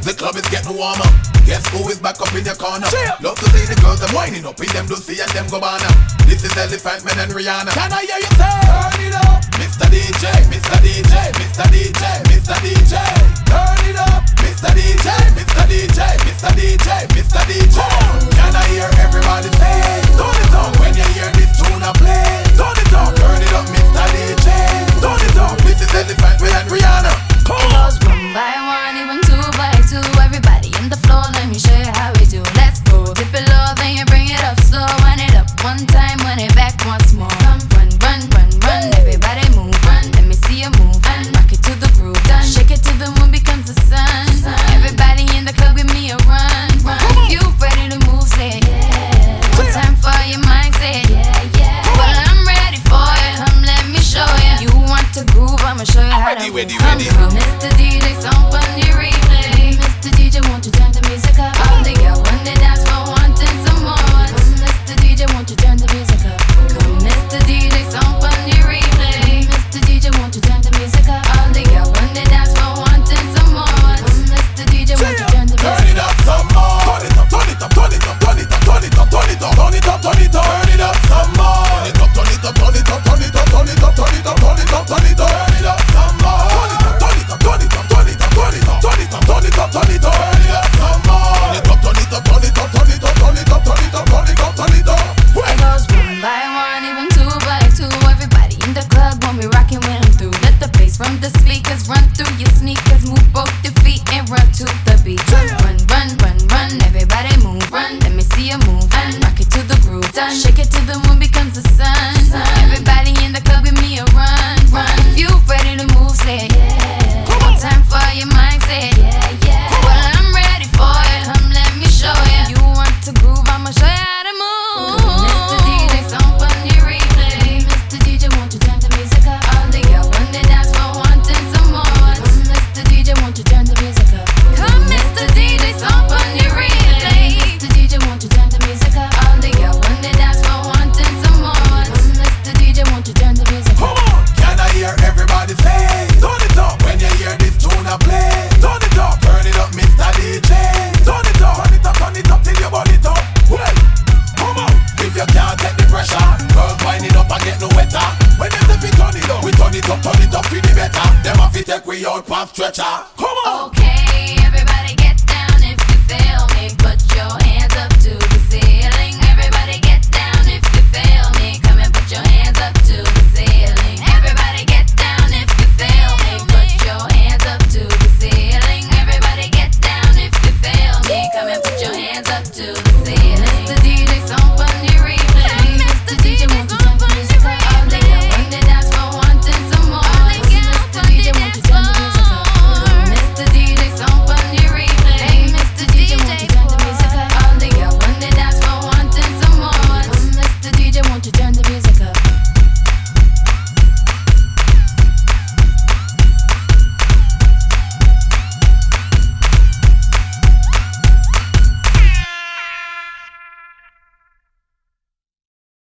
The club is getting warmer. Guess who is back up in your corner? Love to see the girls them winding up in them Lucy and them Gabbana. This is Elephant Man and Rihanna. Can I hear you say? Turn it up, Mr. DJ, Mr. DJ, Mr. DJ, Mr. DJ. Turn it up, Mr. DJ, Mr. DJ, Mr. DJ, Mr. DJ. Can I hear everybody say? Turn it up when you hear this tune I play. Turn it up, Mr. DJ. Turn it up, this is Elephant Man and Rihanna. It goes one by one, even two by two. Everybody in the floor, let me show you how we do. Let's go, dip it low, then you bring it up slow. Wind it up one time, wind it back once more. Run, run, run, run, everybody move. Run, let me see you move. Rock it to the groove, shake it till the moon becomes the sun. Everybody in the club, give me a run. If you ready to move, say it, yeah. One time for your mind, say it, yeah, yeah. Well, I'm ready for it, come let me show you. You want to groove, I'ma show you how to move. Come, Mr. DJ, song on the replay. Mr. DJ, won't you turn the music up? All the girls when they dance for wanting some more. Come, Mr. DJ, won't you turn the music up? Come, Mr. DJ, song on the replay. Mr. DJ, won't you turn the music up? All the girls when they dance for wanting some more. Come, Mr. DJ, won't you turn the music up? Turn it up some more. Turn it up, turn it up, turn it up, turn it up, turn it up, turn it up, turn it up, turn it up, turn it up some more. Turn it up, turn it up, turn it up, turn it up, turn it up, turn it up, turn it up, turn it up, turn it up some more. Turn it up, turn it up, turn it up, turn it up, turn it up, turn it up, turn it up, turn it up, turn it up some more. Turn it up, turn it up, turn it up, turn it up, turn it up, turn it up, turn it up, turn it up. It goes one by one, even two by two. Everybody in the club when we rockin' when I'm through. Let the bass from the speakers run through your sneakers. Move both your feet and run to the beat. Run, run, run, run, run. Everybody move. Run, let me see you move. Rock it to the groove. Shake it till the moon becomes the sun. Everybody in the club, give me a run. If you ready to move, say it, yeah. One time for your mind, say it, yeah, yeah. Well, I'm ready for it, come let me show you. You want to groove, I'ma show you how to move. Mr. DJ, song on your replay. Mr. DJ, won't you turn the music up? All the girls when they dance for wanting some more. Mr. DJ, won't you turn the music up? Come, Mr. DJ, song on your replay. Mr. DJ, won't you turn the music up? All the girls when they dance for wanting some more. Mr. DJ, won't you turn the music up? Come on, can I hear everybody say? Turn it up when you hear this tune I play. Turn it up, Mr. DJ. Turn it up till you burn it up. Well, come on, if you can't take the pressure, girls wind it up and get no wetter. When they say we turn it up for the better. Them have to take we out past stretcher.